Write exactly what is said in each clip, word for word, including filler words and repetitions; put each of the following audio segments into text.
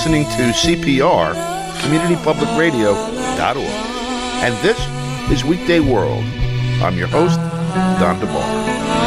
listening to C P R, community public radio dot org. And this is Weekday World. I'm your host, Don DeBar.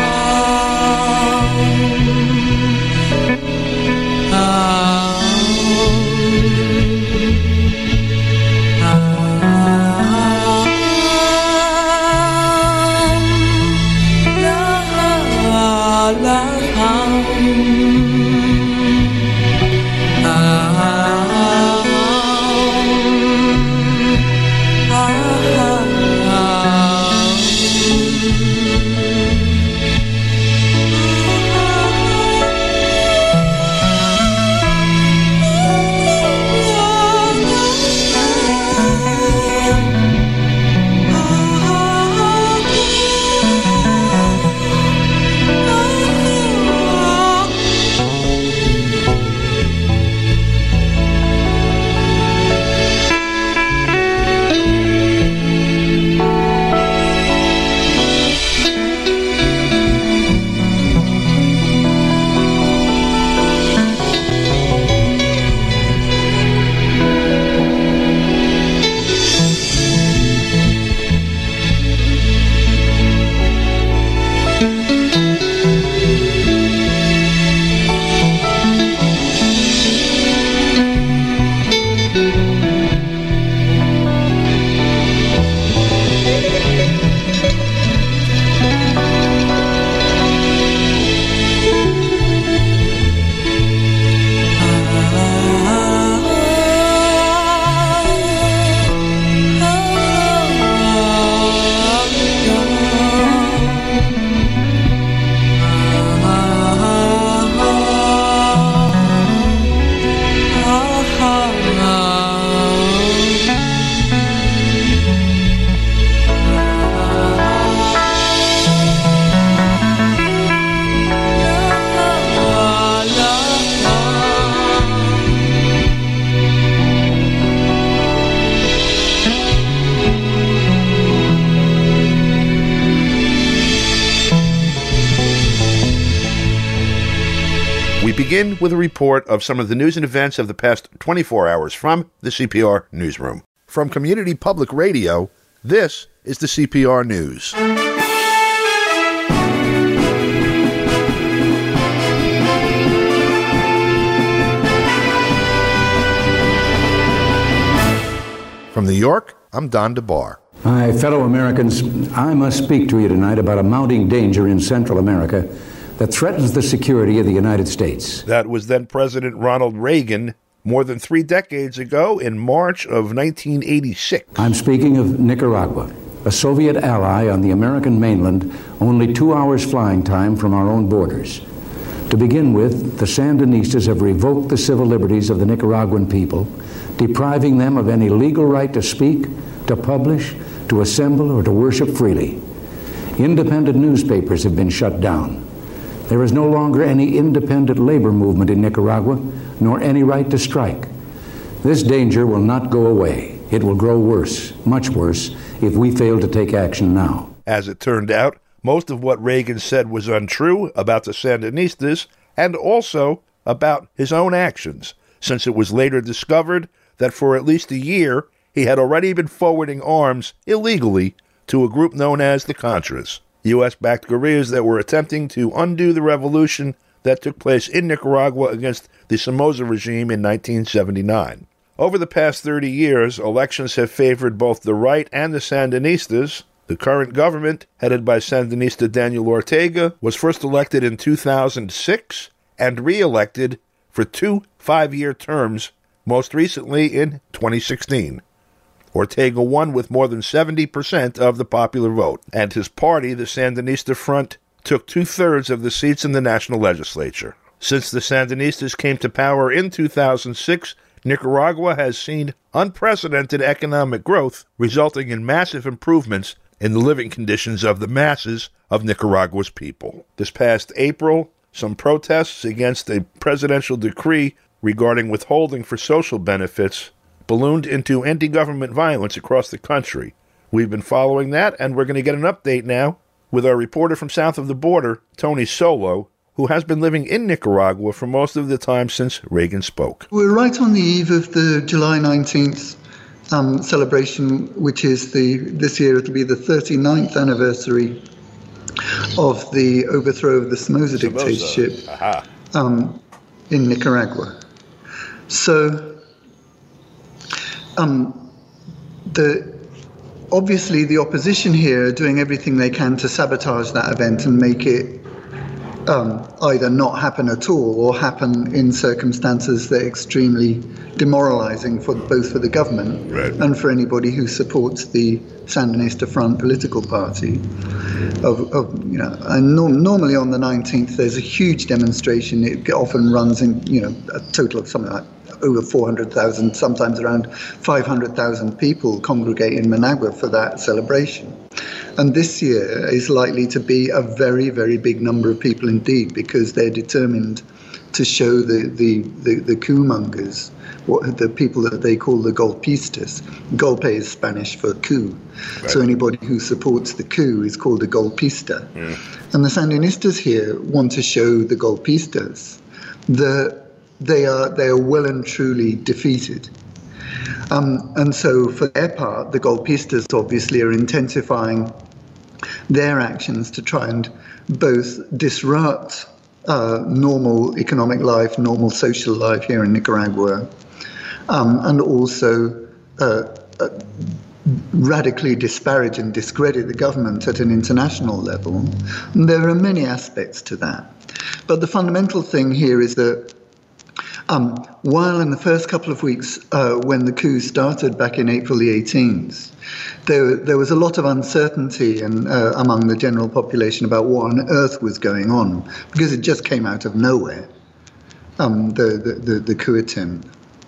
Begin with a report of some of the news and events of the past twenty-four hours from the C P R Newsroom. From Community Public Radio, this is the C P R News. From New York, I'm Don DeBar. My fellow Americans, I must speak to you tonight about a mounting danger in Central America that threatens the security of the United States. That was then President Ronald Reagan more than three decades ago in March of nineteen eighty-six. I'm speaking of Nicaragua, a Soviet ally on the American mainland, only two hours flying time from our own borders. To begin with, the Sandinistas have revoked the civil liberties of the Nicaraguan people, depriving them of any legal right to speak, to publish, to assemble, or to worship freely. Independent newspapers have been shut down. There is no longer any independent labor movement in Nicaragua, nor any right to strike. This danger will not go away. It will grow worse, much worse, if we fail to take action now. As it turned out, most of what Reagan said was untrue about the Sandinistas and also about his own actions, since it was later discovered that for at least a year he had already been forwarding arms illegally to a group known as the Contras, U S-backed guerrillas that were attempting to undo the revolution that took place in Nicaragua against the Somoza regime in nineteen seventy-nine. Over the past thirty years, elections have favored both the right and the Sandinistas. The current government, headed by Sandinista Daniel Ortega, was first elected in two thousand six and re-elected for two five-year terms, most recently in twenty sixteen. Ortega won with more than seventy percent of the popular vote, and his party, the Sandinista Front, took two-thirds of the seats in the national legislature. Since the Sandinistas came to power in two thousand six, Nicaragua has seen unprecedented economic growth, resulting in massive improvements in the living conditions of the masses of Nicaragua's people. This past April, some protests against a presidential decree regarding withholding for social benefits ballooned into anti-government violence across the country. We've been following that, and we're going to get an update now with our reporter from south of the border, Tony Solo, who has been living in Nicaragua for most of the time since Reagan spoke. We're right on the eve of the July nineteenth um, celebration, which is the this year it'll be the thirty-ninth anniversary of the overthrow of the Somoza dictatorship um, in Nicaragua. So, um, the obviously the opposition here are doing everything they can to sabotage that event and make it um, either not happen at all or happen in circumstances that are extremely demoralizing for both for the government right. and for anybody who supports the Sandinista Front political party. Of, of you know, and no, normally on the nineteenth there's a huge demonstration. It often runs in you know a total of something like over four hundred thousand, sometimes around five hundred thousand people congregate in Managua for that celebration. And this year is likely to be a very, very big number of people indeed, because they're determined to show the, the, the, the coup mongers, what, the people that they call the golpistas. Golpe is Spanish for coup. Right. So anybody who supports the coup is called a golpista. Mm. And the Sandinistas here want to show the golpistas that they are, they are well and truly defeated. Um, and so for their part, the golpistas obviously are intensifying their actions to try and both disrupt uh, normal economic life, normal social life here in Nicaragua, um, and also uh, uh, radically disparage and discredit the government at an international level. And there are many aspects to that. But the fundamental thing here is that Um, while in the first couple of weeks uh, when the coup started back in April the eighteenth, there, there was a lot of uncertainty and, uh, among the general population about what on earth was going on, because it just came out of nowhere, um, the, the, the, the coup attempt,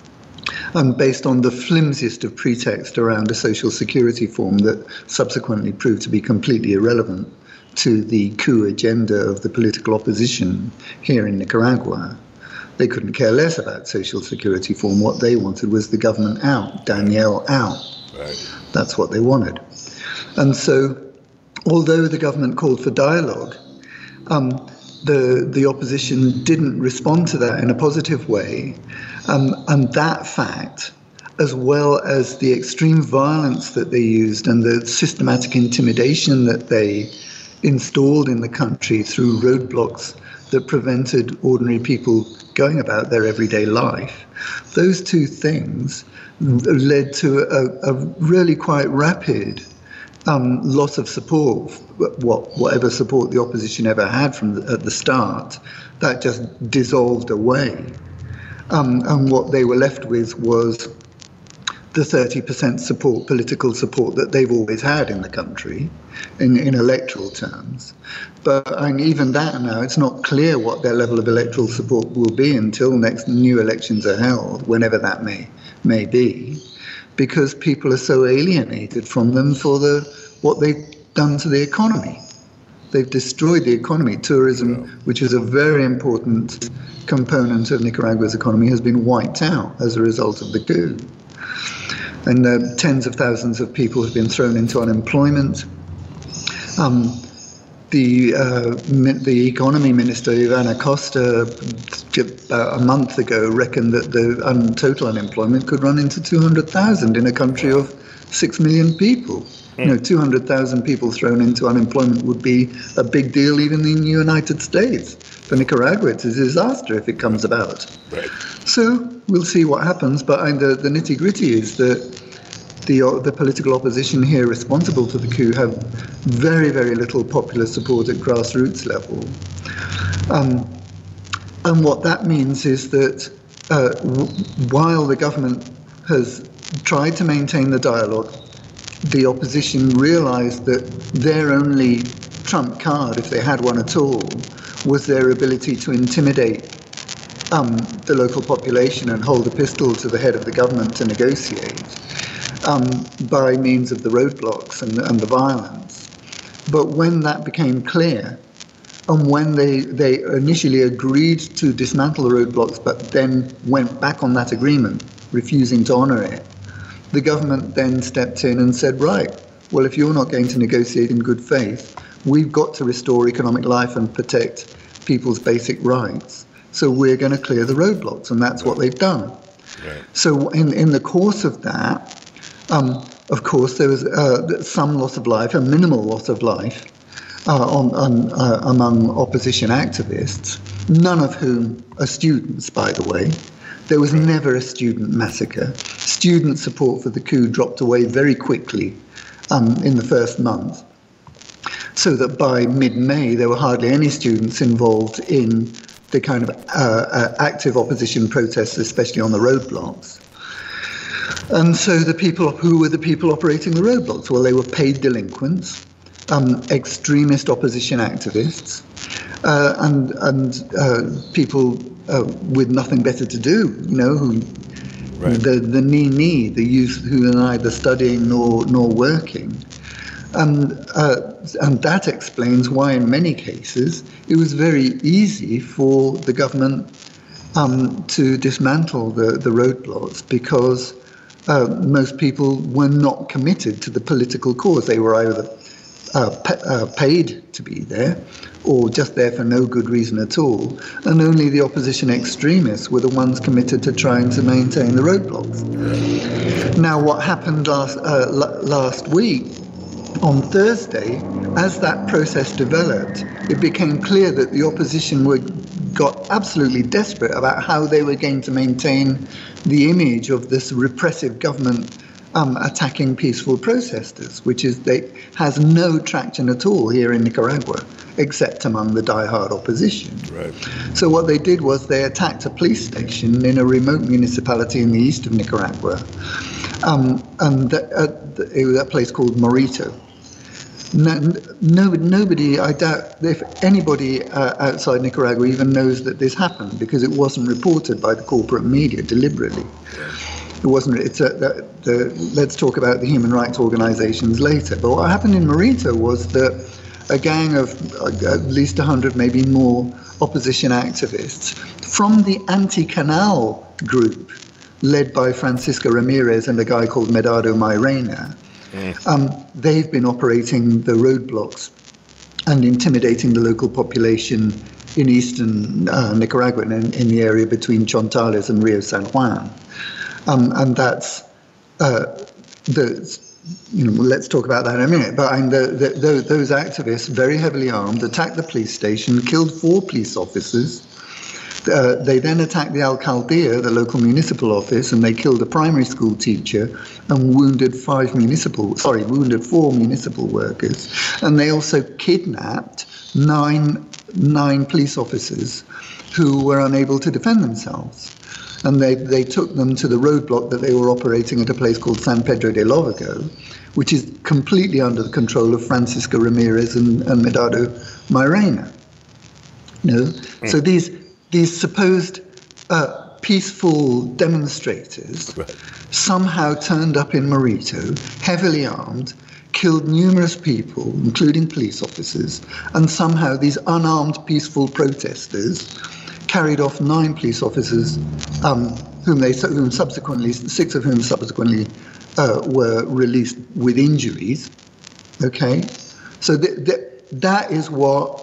um, based on the flimsiest of pretext around a social security form that subsequently proved to be completely irrelevant to the coup agenda of the political opposition here in Nicaragua. They couldn't care less about social security form. What they wanted was the government out, Danielle out. Right. That's what they wanted. And so, although the government called for dialogue, um, the the opposition didn't respond to that in a positive way. Um, and that fact, as well as the extreme violence that they used and the systematic intimidation that they installed in the country through roadblocks that prevented ordinary people going about their everyday life, those two things led to a, a really quite rapid um, loss of support, what, whatever support the opposition ever had from the, at the start, that just dissolved away. Um, and what they were left with was the thirty percent support, political support that they've always had in the country, in, in electoral terms. But I mean, even that now, it's not clear what their level of electoral support will be until next new elections are held, whenever that may may be, because people are so alienated from them for the what they've done to the economy. They've destroyed the economy. Tourism, which is a very important component of Nicaragua's economy, has been wiped out as a result of the coup. And uh, tens of thousands of people have been thrown into unemployment. Um, the uh, the economy minister, Ivan Acosta, about a month ago reckoned that the un- total unemployment could run into two hundred thousand in a country of six million people. Mm. You know, two hundred thousand people thrown into unemployment would be a big deal even in the United States. For Nicaragua, it's a disaster if it comes about. Right. So we'll see what happens, but I mean, the, the nitty-gritty is that the uh, the political opposition here responsible for the coup have very, very little popular support at grassroots level. Um, and what that means is that uh, w- while the government has tried to maintain the dialogue, the opposition realized that their only trump card, if they had one at all, was their ability to intimidate um, the local population and hold a pistol to the head of the government to negotiate um, by means of the roadblocks and, and the violence. But when that became clear, and when they, they initially agreed to dismantle the roadblocks but then went back on that agreement, refusing to honour it, the government then stepped in and said, right, well, if you're not going to negotiate in good faith, we've got to restore economic life and protect people's basic rights. So we're going to clear the roadblocks, and that's what they've done. Right. So in, in the course of that, um, of course, there was uh, some loss of life, a minimal loss of life uh, on, on, uh, among opposition activists, none of whom are students, by the way. There was never a student massacre. Student support for the coup dropped away very quickly um, in the first month, so that by mid-May there were hardly any students involved in the kind of uh, uh, active opposition protests, especially on the roadblocks. And so the people, who were the people operating the roadblocks? Well, they were paid delinquents, um, extremist opposition activists, uh, and and uh, people uh, with nothing better to do, you know, who right. the the ni-ni, the youth who are neither studying nor nor working. And, uh, and that explains why, in many cases, it was very easy for the government um, to dismantle the, the roadblocks, because uh, most people were not committed to the political cause. They were either uh, pa- uh, paid to be there or just there for no good reason at all. And only the opposition extremists were the ones committed to trying to maintain the roadblocks. Now, what happened last, uh, l- last week, on Thursday, as that process developed, it became clear that the opposition were, got absolutely desperate about how they were going to maintain the image of this repressive government um, attacking peaceful protesters, which is they has no traction at all here in Nicaragua, except among the die-hard opposition. Right. So what they did was they attacked a police station in a remote municipality in the east of Nicaragua, um, and that, uh, it was a place called Morito. No, no, nobody, I doubt if anybody uh, outside Nicaragua even knows that this happened, because it wasn't reported by the corporate media deliberately. It wasn't. It's a, the, the, let's talk about the human rights organizations later. But what happened in Morito was that a gang of uh, at least one hundred, maybe more, opposition activists from the anti-canal group, led by Francisco Ramirez and a guy called Medardo Mairena, Mm. Um, they've been operating the roadblocks and intimidating the local population in eastern uh, Nicaragua, in, in the area between Chontales and Rio San Juan. Um, and that's, uh, the, you know, let's talk about that in a minute. But I mean, the, the, the, those activists, very heavily armed, attacked the police station, killed four police officers. Uh, they then attacked the alcaldía, the local municipal office, and they killed a primary school teacher and wounded five municipal, sorry, wounded four municipal workers. And they also kidnapped nine, nine police officers who were unable to defend themselves. And they, they took them to the roadblock that they were operating at a place called San Pedro de Lovago, which is completely under the control of Francisco Ramirez and, and Medardo Mairena. You know? Mm. So these These supposed uh, peaceful demonstrators right. somehow turned up in Morito, heavily armed, killed numerous people, including police officers, and somehow these unarmed peaceful protesters carried off nine police officers, um, whom they whom subsequently six of whom subsequently uh, were released with injuries. Okay, so th- th- that is what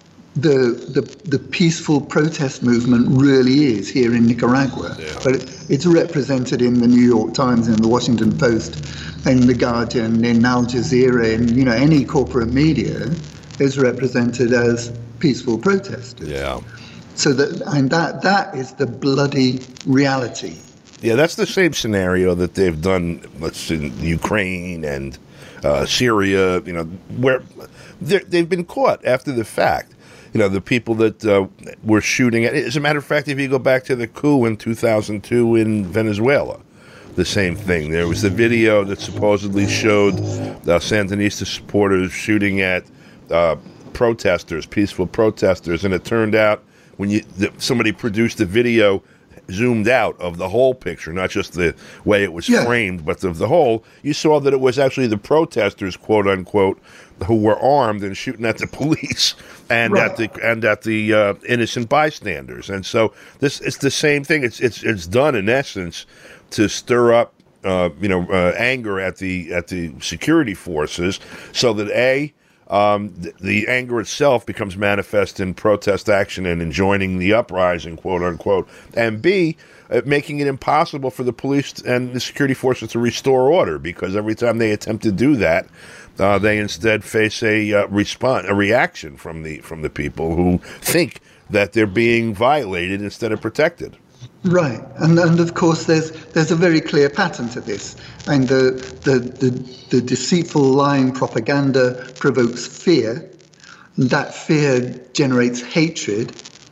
The, the the peaceful protest movement really is here in Nicaragua. Yeah. But it, it's represented in the New York Times, in the Washington Post, in the Guardian, in Al Jazeera, in you know any corporate media is represented as peaceful protesters. Yeah. So that and that that is the bloody reality. Yeah, that's the same scenario that they've done. Let's in Ukraine and uh, Syria. You know where they've been caught after the fact. You know, the people that uh, were shooting at. As a matter of fact, if you go back to the coup in two thousand two in Venezuela, the same thing. There was the video that supposedly showed uh, Sandinista supporters shooting at uh, protesters, peaceful protesters, and it turned out when you the, somebody produced the video zoomed out of the whole picture, not just the way it was yeah. framed, but of the whole, you saw that it was actually the protesters, quote unquote, who were armed and shooting at the police and right. at the and at the uh, innocent bystanders. And so this it's the same thing. It's it's it's done in essence to stir up uh, you know uh, anger at the at the security forces, so that a um, the, the anger itself becomes manifest in protest action and in joining the uprising, quote unquote, and B, uh, making it impossible for the police and the security forces to restore order, because every time they attempt to do that, uh, they instead face a uh, response, a reaction from the from the people who think that they're being violated instead of protected. Right, and and of course there's there's a very clear pattern to this, and the the the, the deceitful, lying propaganda provokes fear. That fear generates hatred,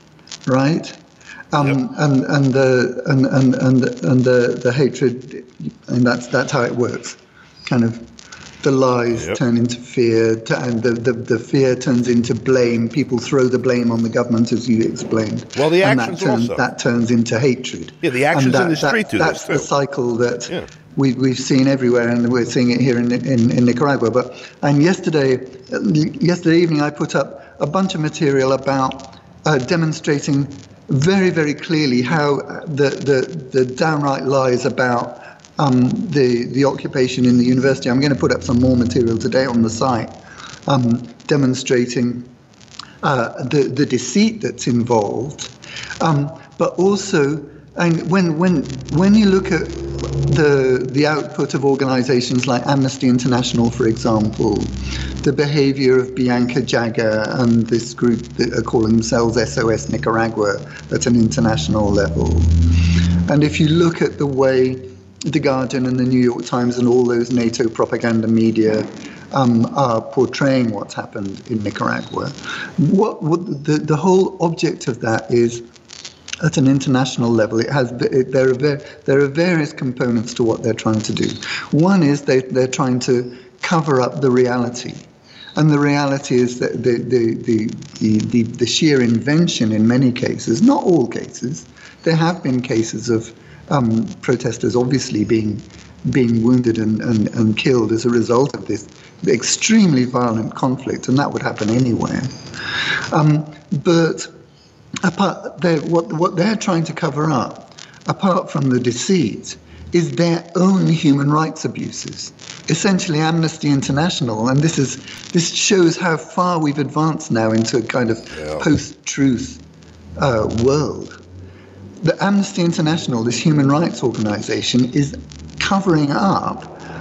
right? Um, yep. And and the and and and and the the hatred, and that's that's how it works, kind of. The lies yep. turn into fear, and the, the, the fear turns into blame. People throw the blame on the government, as you explained. Well, the and actions that turns, also. That turns into hatred. Yeah, the actions that, in the street that, do that's this, too. That's the cycle that yeah. we, we've seen everywhere, and we're seeing it here in, in, in Nicaragua. But And yesterday, yesterday evening, I put up a bunch of material about uh, demonstrating very, very clearly how the, the, the downright lies about Um, the the occupation in the university. I'm going to put up some more material today on the site, um, demonstrating uh, the the deceit that's involved, um, but also, and when when when you look at the the output of organisations like Amnesty International, for example, the behaviour of Bianca Jagger and this group that are calling themselves S O S Nicaragua at an international level, and if you look at the way The Guardian and the New York Times and all those NATO propaganda media um, are portraying what's happened in Nicaragua. What, what the, the whole object of that is, at an international level, it has it, there are ver- there are various components to what they're trying to do. One is they they're trying to cover up the reality, and the reality is that the the the the, the, the sheer invention in many cases, not all cases, there have been cases of Um, protesters obviously being being wounded and, and, and killed as a result of this extremely violent conflict, and that would happen anywhere. Um, but apart, what what they're trying to cover up, apart from the deceit, is their own human rights abuses. Essentially, Amnesty International, and this is this shows how far we've advanced now into a kind of yeah. post-truth uh, world. The Amnesty International, this human rights organization, is covering up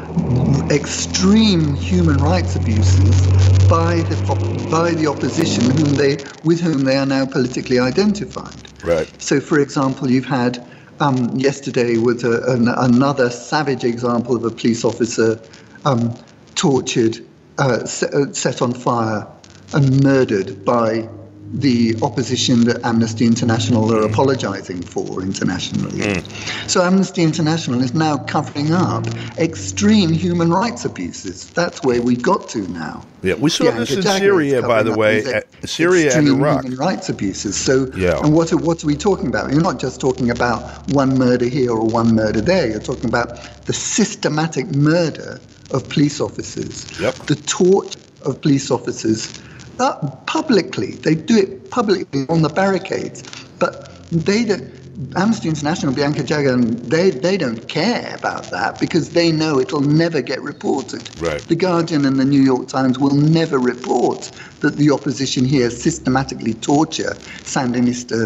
extreme human rights abuses by the by the opposition, whom they with whom they are now politically identified. Right. So, for example, you've had um, yesterday was a, an, another savage example of a police officer um, tortured, uh, set, set on fire, and murdered by the opposition that Amnesty International are mm. apologizing for internationally. Mm. So Amnesty International is now covering up extreme human rights abuses. That's where we've got to now. Yeah, we saw Bianca this in Jagger Syria, by the way, ex- Syria and Iraq. Human rights abuses. So, yeah. and what are, what are we talking about? You're not just talking about one murder here or one murder there. You're talking about the systematic murder of police officers, yep. the torture of police officers. Uh, publicly, they do it publicly on the barricades, but they don't. Amnesty International, Bianca Jagger, they they don't care about that because they know it'll never get reported. Right. The Guardian and the New York Times will never report that the opposition here systematically torture Sandinista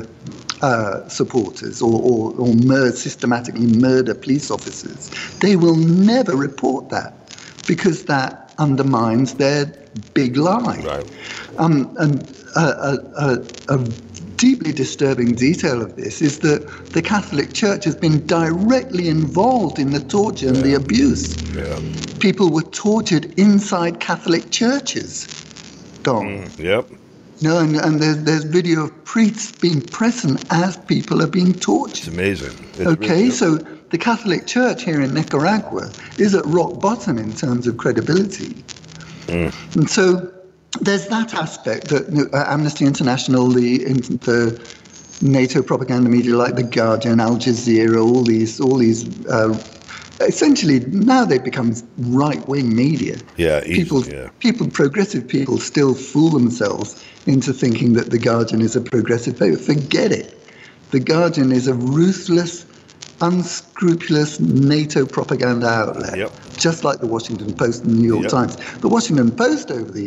uh, supporters or, or, or mur- systematically murder police officers. They will never report that because that undermines their big lie. Right. Um, and a, a, a, a deeply disturbing detail of this is that the Catholic Church has been directly involved in the torture and yeah. the abuse. Yeah. People were tortured inside Catholic churches, Don. Mm, yep. No, and, and there's, there's video of priests being present as people are being tortured. It's amazing. It's okay, really, so the Catholic Church here in Nicaragua is at rock bottom in terms of credibility. Mm. And so there's that aspect that uh, Amnesty International, the, the NATO propaganda media like The Guardian, Al Jazeera, all these, all these, uh, essentially now they've become right-wing media. Yeah, people, yeah. people, progressive people still fool themselves into thinking that The Guardian is a progressive paper. Forget it. The Guardian is a ruthless, unscrupulous NATO propaganda outlet, yep. just like the Washington Post and the New York yep. Times. The Washington Post over the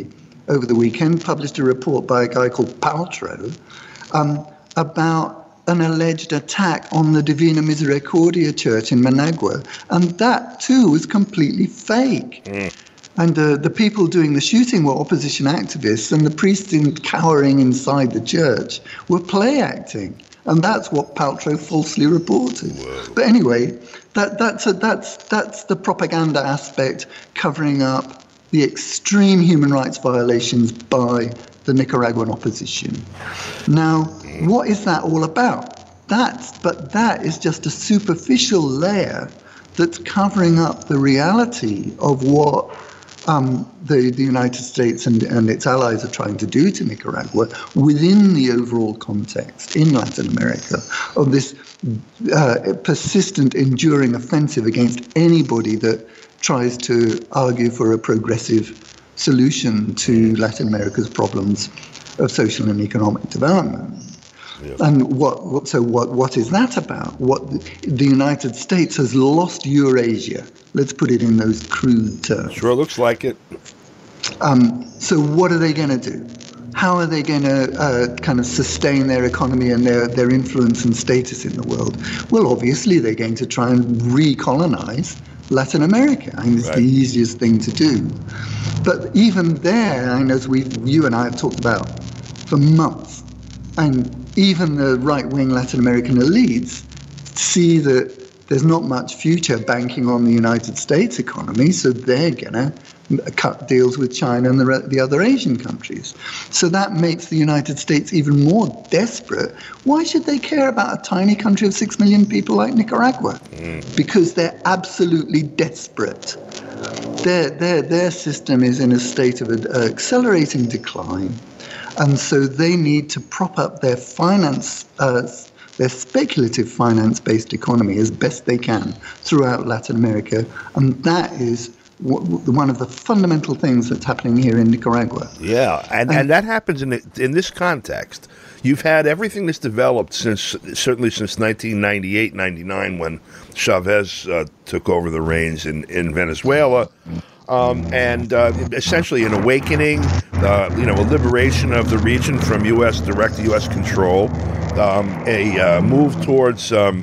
over the weekend, published a report by a guy called Paltrow um, about an alleged attack on the Divina Misericordia Church in Managua, and that too was completely fake. Mm. And uh, the people doing the shooting were opposition activists, and the priests in cowering inside the church were play acting, and that's what Paltrow falsely reported. Whoa. But anyway, that that's a, that's that's the propaganda aspect covering up the extreme human rights violations by the Nicaraguan opposition. Now, what is that all about? That's, but that is just a superficial layer that's covering up the reality of what um, the, the United States and, and its allies are trying to do to Nicaragua within the overall context in Latin America of this uh, persistent, enduring offensive against anybody that tries to argue for a progressive solution to Latin America's problems of social and economic development. Yep. And what, what so what what is that about? What the, the United States has lost Eurasia. Let's put it in those crude terms. Sure looks like it. Um, so what are they going to do? How are they going to uh, kind of sustain their economy and their, their influence and status in the world? Well, obviously they're going to try and recolonize Latin America. I mean, it's right. the easiest thing to do. But even there, and as we, you and I have talked about for months, and even the right-wing Latin American elites see that there's not much future banking on the United States economy, so they're going to cut deals with China and the, the other Asian countries. So that makes the United States even more desperate. Why should they care about a tiny country of six million people like Nicaragua? Mm. Because they're absolutely desperate. Their, their, their system is in a state of uh, accelerating decline. And so they need to prop up their finance, uh, their speculative finance-based economy as best they can throughout Latin America. And that is w- one of the fundamental things that's happening here in Nicaragua. Yeah, and, and, and that happens in, in this context. You've had everything that's developed since, certainly since nineteen ninety-eight, ninety-nine, when Chavez uh, took over the reins in, in Venezuela. Um, and uh, essentially an awakening, uh, you know, a liberation of the region from U S direct U S control, um, a uh, move towards um,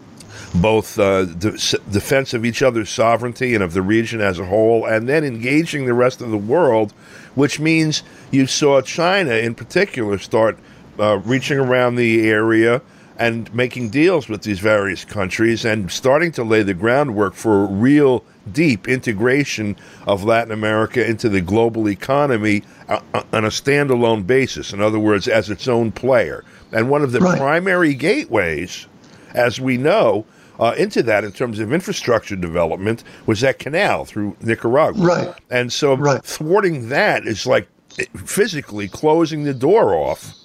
both uh, de- defense of each other's sovereignty and of the region as a whole, and then engaging the rest of the world, which means you saw China in particular start uh, reaching around the area and making deals with these various countries and starting to lay the groundwork for real deep integration of Latin America into the global economy uh, on a standalone basis. In other words, as its own player. And one of the right. primary gateways, as we know, uh, into that in terms of infrastructure development was that canal through Nicaragua. Right. And so right. thwarting that is like physically closing the door off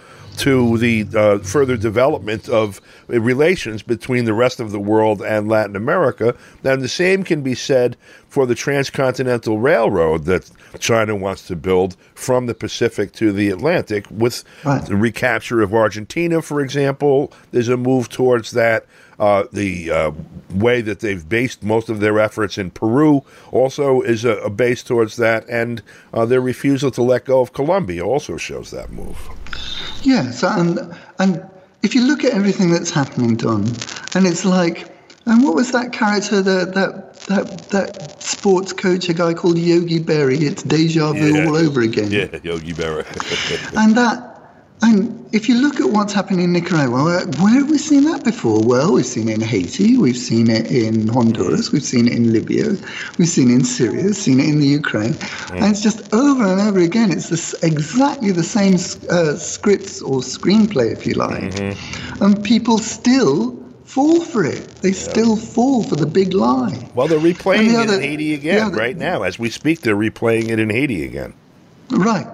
to the uh, further development of relations between the rest of the world and Latin America. And the same can be said for the transcontinental railroad that China wants to build from the Pacific to the Atlantic with right. the recapture of Argentina, for example. There's a move towards that. Uh, the uh, way that they've based most of their efforts in Peru also is a, a base towards that, and uh, their refusal to let go of Colombia also shows that move. Yes, and and if you look at everything that's happening, Don, and it's like, and what was that character, that that that that sports coach, a guy called Yogi Berra? It's deja vu yeah. all over again. Yeah, Yogi Berra. and that. And if you look at what's happening in Nicaragua, where have we seen that before? Well, we've seen it in Haiti, we've seen it in Honduras, we've seen it in Libya, we've seen it in Syria, we've seen it in the Ukraine. Mm. And it's just over and over again. It's this, exactly the same uh, scripts or screenplay, if you like. Mm-hmm. And people still fall for it. They yeah. still fall for the big lie. Well, they're replaying the it other, in Haiti again other, right now. As we speak, they're replaying it in Haiti again. Right.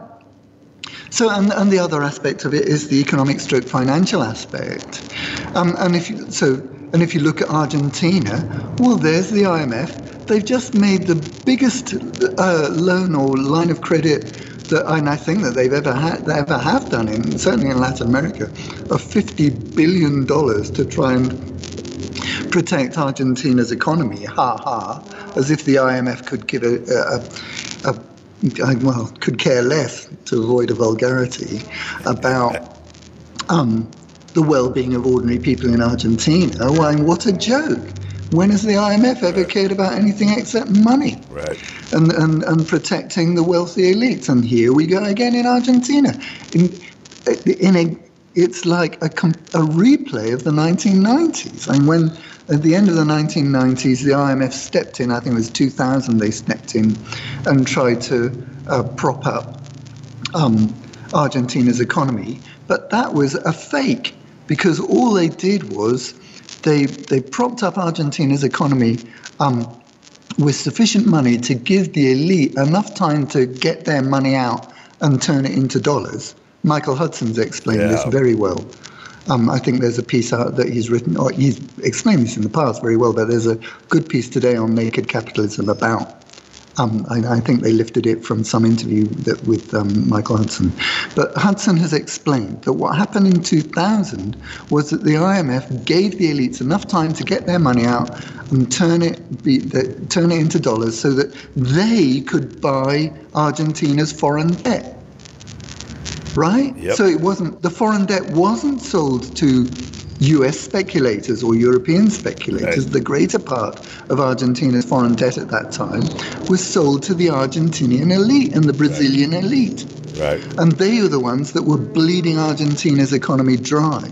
So, and, and the other aspect of it is the economic stroke financial aspect. Um, and if you, so, and if you look at Argentina, well, there's the I M F. They've just made the biggest uh, loan or line of credit that, and I think that they've ever had, they ever have done in, certainly in Latin America, of fifty billion dollars to try and protect Argentina's economy. Ha ha! As if the I M F could give a, a, a I, well, could care less, to avoid a vulgarity, about um, the well-being of ordinary people in Argentina. Why, what a joke. When has the I M F ever cared about anything except money? Right. And, and, and protecting the wealthy elites? And here we go again in Argentina. In, in a, it's like a, a replay of the nineteen nineties. And when, at the end of the nineteen nineties, the I M F stepped in, I think it was two thousand they stepped in, and tried to uh, prop up um, Argentina's economy. But that was a fake, because all they did was They they propped up Argentina's economy um, with sufficient money to give the elite enough time to get their money out and turn it into dollars. Michael Hudson's explained yeah. this very well. Um, I think there's a piece out that he's written, or he's explained this in the past very well, but there's a good piece today on naked capitalism about. Um, I, I think they lifted it from some interview that, with um, Michael Hudson. But Hudson has explained that what happened in two thousand was that the I M F gave the elites enough time to get their money out and turn it, be, the, turn it into dollars so that they could buy Argentina's foreign debt. Right? Yep. So it wasn't, the foreign debt wasn't sold to U S speculators or European speculators. Right. The greater part of Argentina's foreign debt at that time was sold to the Argentinian elite and the Brazilian right. elite. Right. And they are the ones that were bleeding Argentina's economy dry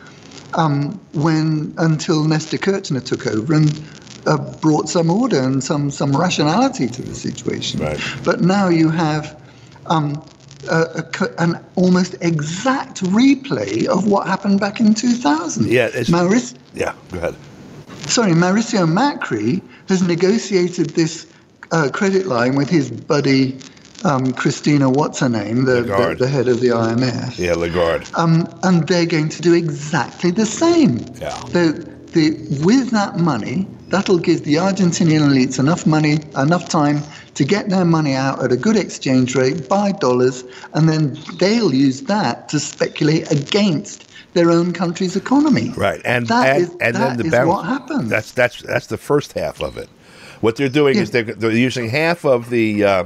um, when until Nestor Kirchner took over and uh, brought some order and some, some rationality to the situation. Right. But now you have Um, A, a, an almost exact replay of what happened back in two thousand. Yeah, it's, Mauric- yeah, go ahead. Sorry, Mauricio Macri has negotiated this uh, credit line with his buddy um, Christina, what's her name, the, the, the head of the I M F. Yeah, Lagarde. Um, and they're going to do exactly the same. Yeah. The, the, with that money, that'll give the Argentinian elites enough money, enough time to get their money out at a good exchange rate, buy dollars, and then they'll use that to speculate against their own country's economy. Right, and that and, is, and that then the is balance, what happens. That's that's that's the first half of it. What they're doing yeah. is they're, they're using half of the uh,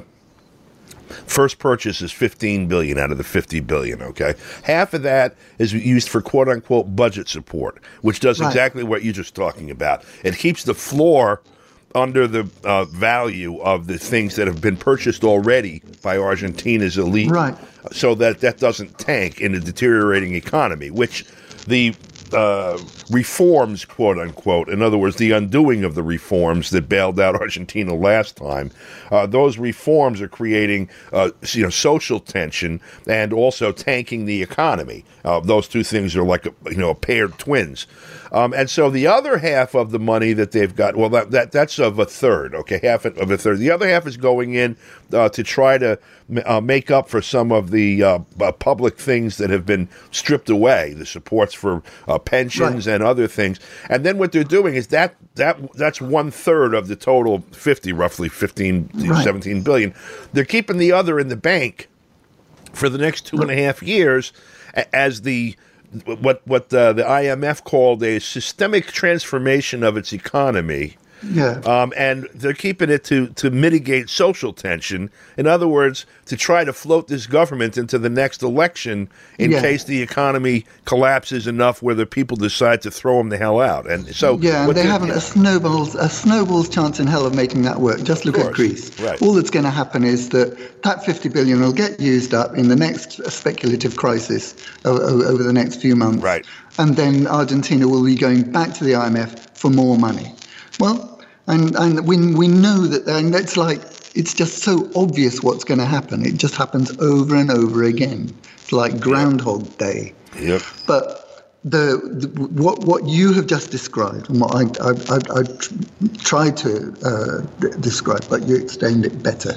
first purchase is fifteen billion dollars out of the fifty billion dollars. Okay, half of that is used for quote unquote budget support, which does right. exactly what you're just talking about. It keeps the floor under the uh, value of the things that have been purchased already by Argentina's elite, right. so that that doesn't tank in a deteriorating economy, which the uh, reforms, quote unquote, in other words, the undoing of the reforms that bailed out Argentina last time, uh, those reforms are creating uh, you know social tension and also tanking the economy. Uh, those two things are like a, you know paired twins. Um, and so the other half of the money that they've got, well, that, that that's of a third, okay, half of a third. The other half is going in uh, to try to uh, make up for some of the uh, uh, public things that have been stripped away, the supports for uh, pensions right. and other things. And then what they're doing is that that that's one third of the total fifty, roughly fifteen, right. seventeen billion. They're keeping the other in the bank for the next two and a half years as the what what uh, the I M F called a systemic transformation of its economy. Yeah. Um, and they're keeping it to, to mitigate social tension. In other words, to try to float this government into the next election in yeah. case the economy collapses enough where the people decide to throw them the hell out. And so, yeah, and they haven't a snowball's a snowball's chance in hell of making that work. Just look at Greece. Right. All that's going to happen is that that fifty billion will get used up in the next speculative crisis over, over the next few months. Right. And then Argentina will be going back to the I M F for more money. Well, and and we we know that, and that's like, it's just so obvious what's going to happen. It just happens over and over again. It's like Groundhog Day. Yep. But the, the what what you have just described, and what I I I, I tried to uh, d- describe, but you explained it better.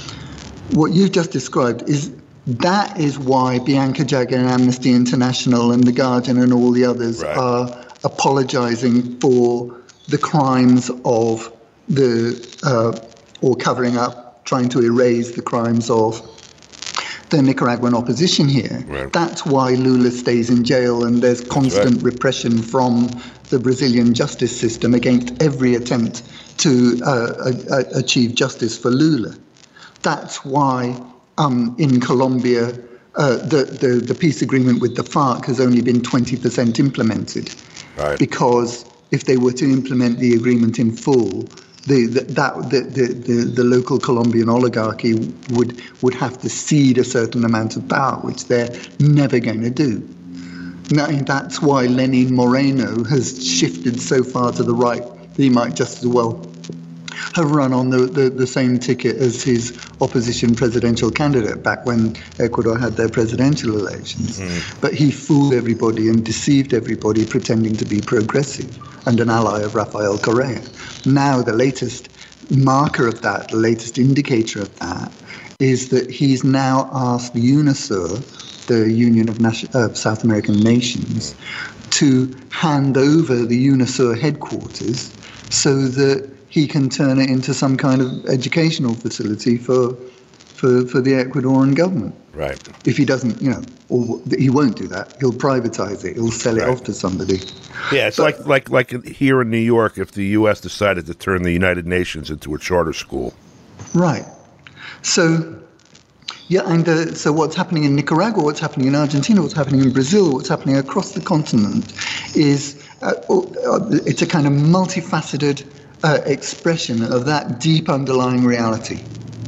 What you've just described is that is why Bianca Jagger and Amnesty International and The Guardian and all the others right. are apologizing for the crimes of the, uh, or covering up, trying to erase the crimes of the Nicaraguan opposition here. Right. That's why Lula stays in jail, and there's constant right. repression from the Brazilian justice system against every attempt to uh, uh, achieve justice for Lula. that's why um, in Colombia uh, the, the, the peace agreement with the FARC has only been twenty percent implemented. Right. Because if they were to implement the agreement in full, the, the, that, the, the, the, the local Colombian oligarchy would, would have to cede a certain amount of power, which they're never going to do. Now, that's why Lenin Moreno has shifted so far to the right that he might just as well have run on the, the, the same ticket as his opposition presidential candidate back when Ecuador had their presidential elections. Mm. But he fooled everybody and deceived everybody, pretending to be progressive and an ally of Rafael Correa. Now the latest marker of that, the latest indicator of that, is that he's now asked UNASUR, the Union of Nation- uh, South American Nations, to hand over the UNASUR headquarters so that he can turn it into some kind of educational facility for, for, for the Ecuadorian government. Right. If he doesn't, you know, or he won't do that. He'll privatize it. He'll sell it right. off to somebody. Yeah, it's but, like, like like here in New York, if the U S decided to turn the United Nations into a charter school. Right. So, yeah, and uh, so what's happening in Nicaragua, what's happening in Argentina, what's happening in Brazil, what's happening across the continent is uh, it's a kind of multifaceted Uh, expression of that deep underlying reality.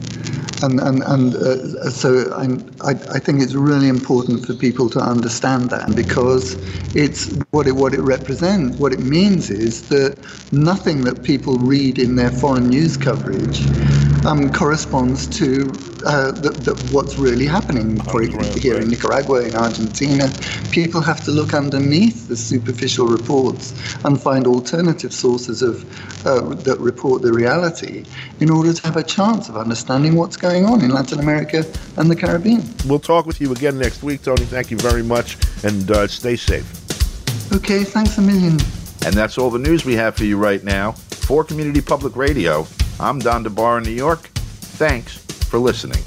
And and, and uh, so I'm, I, I think it's really important for people to understand that, because it's what it, what it represents, what it means is that nothing that people read in their foreign news coverage um, corresponds to uh, the, the, what's really happening. For example, here in Nicaragua, in Argentina, people have to look underneath the superficial reports and find alternative sources of uh, that report the reality in order to have a chance of understanding what's going on in Latin America and the Caribbean. We'll talk with you again next week, Tony. Thank you very much, and uh, stay safe. Okay, thanks a million. And that's all the news we have for you right now. For Community Public Radio, I'm Don DeBar in New York. Thanks for listening.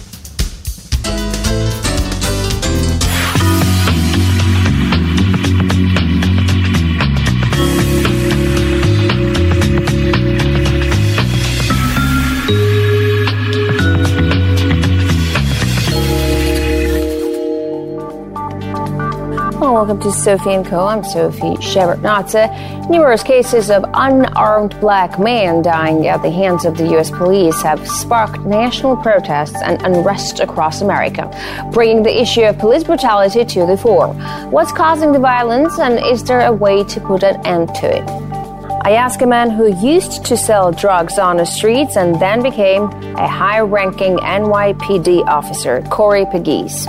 Welcome to Sophie and Co. I'm Sophie Shepard-Natze. Numerous cases of unarmed black men dying at the hands of the U S police have sparked national protests and unrest across America, bringing the issue of police brutality to the fore. What's causing the violence, and is there a way to put an end to it? I asked a man who used to sell drugs on the streets and then became a high-ranking N Y P D officer, Corey Pegues.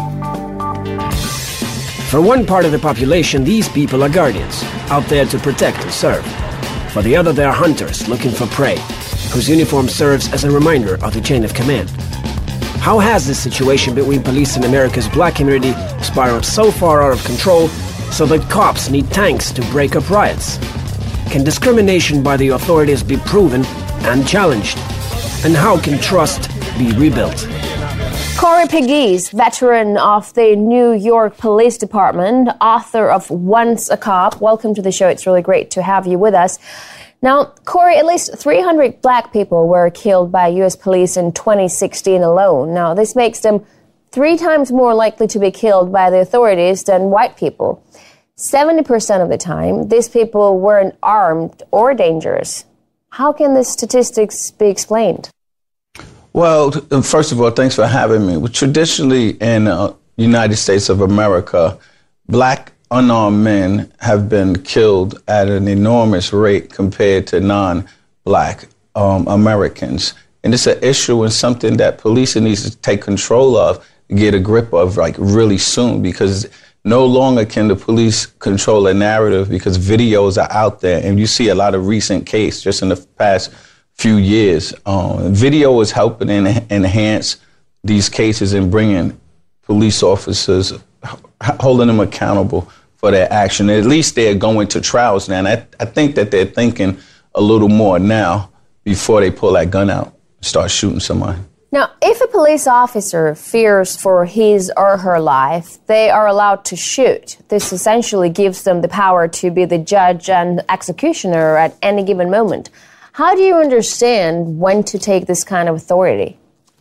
For one part of the population, these people are guardians, out there to protect and serve. For the other, they are hunters looking for prey, whose uniform serves as a reminder of the chain of command. How has this situation between police and America's black community spiraled so far out of control so that cops need tanks to break up riots? Can discrimination by the authorities be proven and challenged? And how can trust be rebuilt? Corey Pegues, veteran of the New York Police Department, author of Once a Cop. Welcome to the show. It's really great to have you with us. Now, Corey, at least three hundred black people were killed by U S police in twenty sixteen alone. Now, this makes them three times more likely to be killed by the authorities than white people. seventy percent of the time, these people weren't armed or dangerous. How can this statistics be explained? Well, first of all, thanks for having me. Traditionally, in the uh, United States of America, black unarmed men have been killed at an enormous rate compared to non-black um, Americans. And it's an issue and something that policing needs to take control of, get a grip of, like, really soon, because no longer can the police control a narrative because videos are out there. And you see a lot of recent cases just in the past few years. Um, video is helping en- enhance these cases and bringing police officers, holding them accountable for their action. At least they're going to trials now. And I, I think that they're thinking a little more now before they pull that gun out and start shooting somebody. Now, if a police officer fears for his or her life, they are allowed to shoot. This essentially gives them the power to be the judge and executioner at any given moment. How do you understand when to take this kind of authority?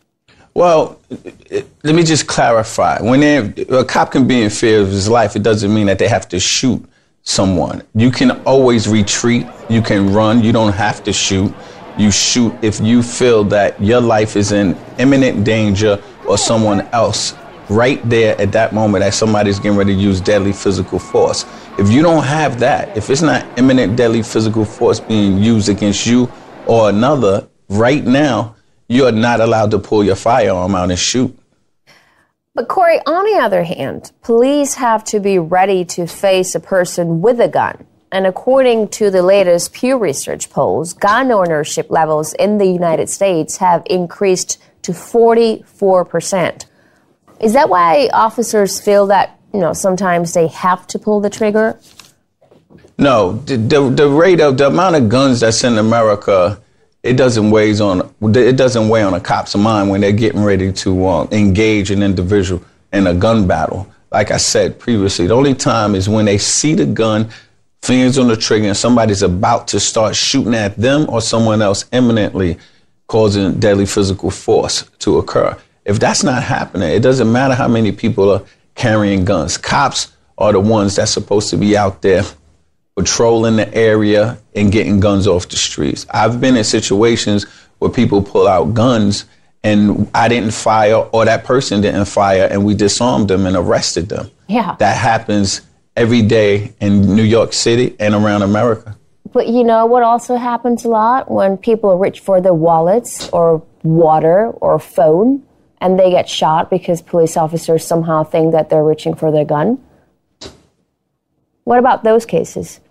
Well, it, let me just clarify. When a cop can be in fear of his life, it doesn't mean that they have to shoot someone. You can always retreat. You can run. You don't have to shoot. You shoot if you feel that your life is in imminent danger or someone else right there at that moment that somebody's getting ready to use deadly physical force. If you don't have that, if it's not imminent deadly physical force being used against you or another right now, you're not allowed to pull your firearm out and shoot. But Corey, on the other hand, police have to be ready to face a person with a gun. And according to the latest Pew Research polls, gun ownership levels in the United States have increased to forty-four percent. Is that why officers feel that, you know, sometimes they have to pull the trigger? No, the, the, the rate of the amount of guns that's in America, it doesn't weigh on it doesn't weigh on a cop's mind when they're getting ready to uh, engage an individual in a gun battle. Like I said previously, the only time is when they see the gun, fingers on the trigger, and somebody's about to start shooting at them or someone else imminently, causing deadly physical force to occur. If that's not happening, it doesn't matter how many people are carrying guns. Cops are the ones that's supposed to be out there patrolling the area and getting guns off the streets. I've been in situations where people pull out guns and I didn't fire or that person didn't fire and we disarmed them and arrested them. Yeah. That happens every day in New York City and around America. But you know what also happens a lot? When people reach for their wallets or water or phone and they get shot because police officers somehow think that they're reaching for their gun. What about those cases?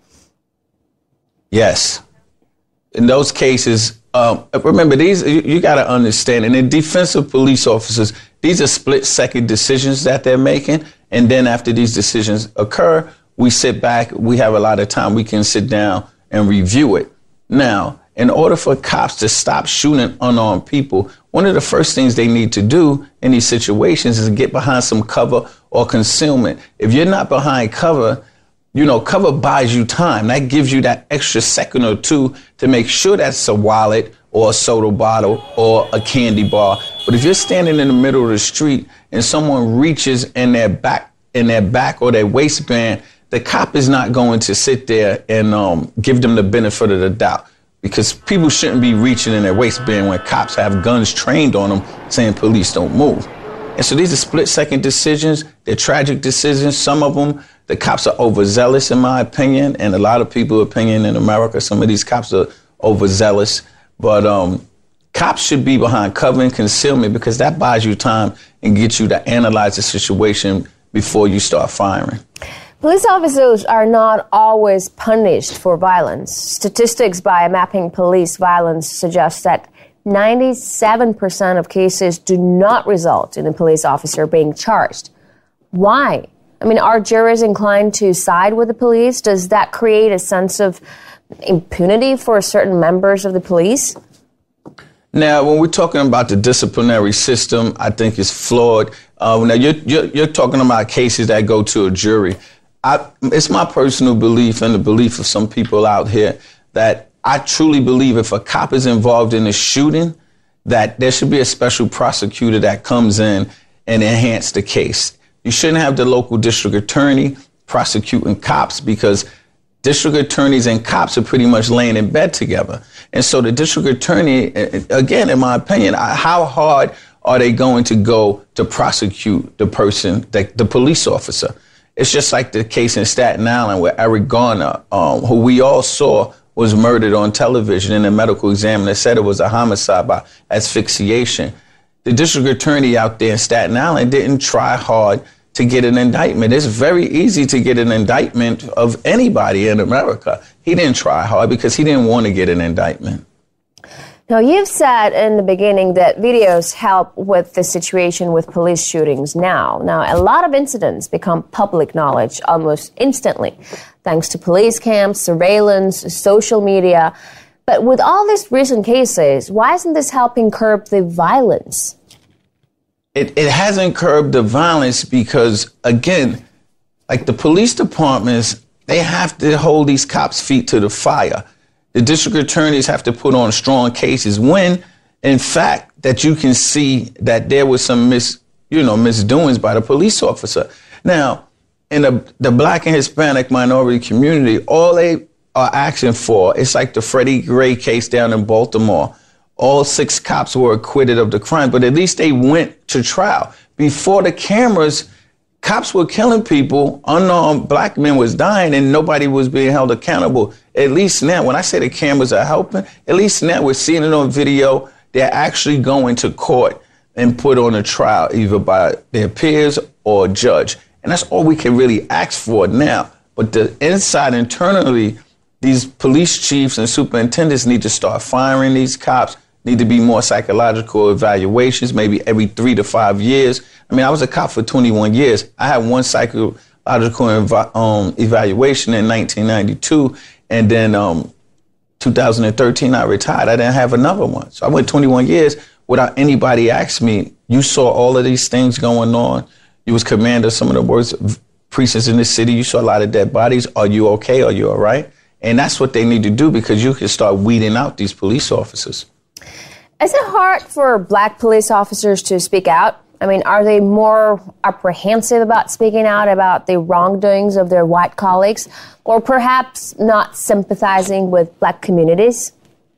Yes. In those cases, um, remember, these you, you got to understand, and in defensive police officers, these are split-second decisions that they're making. And then after these decisions occur, we sit back, we have a lot of time, we can sit down and review it. Now, in order for cops to stop shooting unarmed people, one of the first things they need to do in these situations is get behind some cover or concealment. If you're not behind cover, you know, cover buys you time. That gives you that extra second or two to make sure that's a wallet or a soda bottle or a candy bar. But if you're standing in the middle of the street and someone reaches in their back, in their back or their waistband, the cop is not going to sit there and um, give them the benefit of the doubt, because people shouldn't be reaching in their waistband when cops have guns trained on them saying police don't move. And so these are split-second decisions. They're tragic decisions. Some of them, the cops are overzealous, in my opinion, and a lot of people's opinion in America, some of these cops are overzealous. But um, cops should be behind cover and concealment because that buys you time and gets you to analyze the situation before you start firing. Police officers are not always punished for violence. Statistics by Mapping Police Violence suggest that ninety-seven percent of cases do not result in a police officer being charged. Why? I mean, are jurors inclined to side with the police? Does that create a sense of impunity for certain members of the police? Now, when we're talking about the disciplinary system, I think it's flawed. Uh, now, you're, you're, you're talking about cases that go to a jury. I, it's my personal belief and the belief of some people out here that I truly believe if a cop is involved in a shooting, that there should be a special prosecutor that comes in and enhance the case. You shouldn't have the local district attorney prosecuting cops because district attorneys and cops are pretty much laying in bed together. And so the district attorney, again, in my opinion, how hard are they going to go to prosecute the person, the, the police officer? It's just like the case in Staten Island where Eric Garner, um, who we all saw was murdered on television, and the medical examiner said it was a homicide by asphyxiation. The district attorney out there in Staten Island didn't try hard to get an indictment. It's very easy to get an indictment of anybody in America. He didn't try hard because he didn't want to get an indictment. Now, you've said in the beginning that videos help with the situation with police shootings now. Now, a lot of incidents become public knowledge almost instantly, thanks to police cams, surveillance, social media. But with all these recent cases, why isn't this helping curb the violence? It, it hasn't curbed the violence because, again, like the police departments, they have to hold these cops' feet to the fire. The district attorneys have to put on strong cases when, in fact, that you can see that there was some mis, you know, misdoings by the police officer. Now, in the, the black and Hispanic minority community, all they are asking for, it's like the Freddie Gray case down in Baltimore. All six cops were acquitted of the crime, but at least they went to trial. Before the cameras, cops were killing people, unarmed black men was dying, and nobody was being held accountable. At least now, when I say the cameras are helping, at least now we're seeing it on video. They're actually going to court and put on a trial, either by their peers or a judge. And that's all we can really ask for now. But the inside, internally, these police chiefs and superintendents need to start firing these cops, need to be more psychological evaluations, maybe every three to five years. I mean, I was a cop for twenty-one years. I had one psychological ev- um, evaluation in nineteen ninety-two, and then um, two thousand thirteen, I retired. I didn't have another one. So I went twenty-one years without anybody asking me, you saw all of these things going on. You was commander of some of the worst precincts in the city. You saw a lot of dead bodies. Are you okay? Are you all right? And that's what they need to do, because you can start weeding out these police officers. Is it hard for black police officers to speak out? I mean, are they more apprehensive about speaking out about the wrongdoings of their white colleagues, or perhaps not sympathizing with black communities?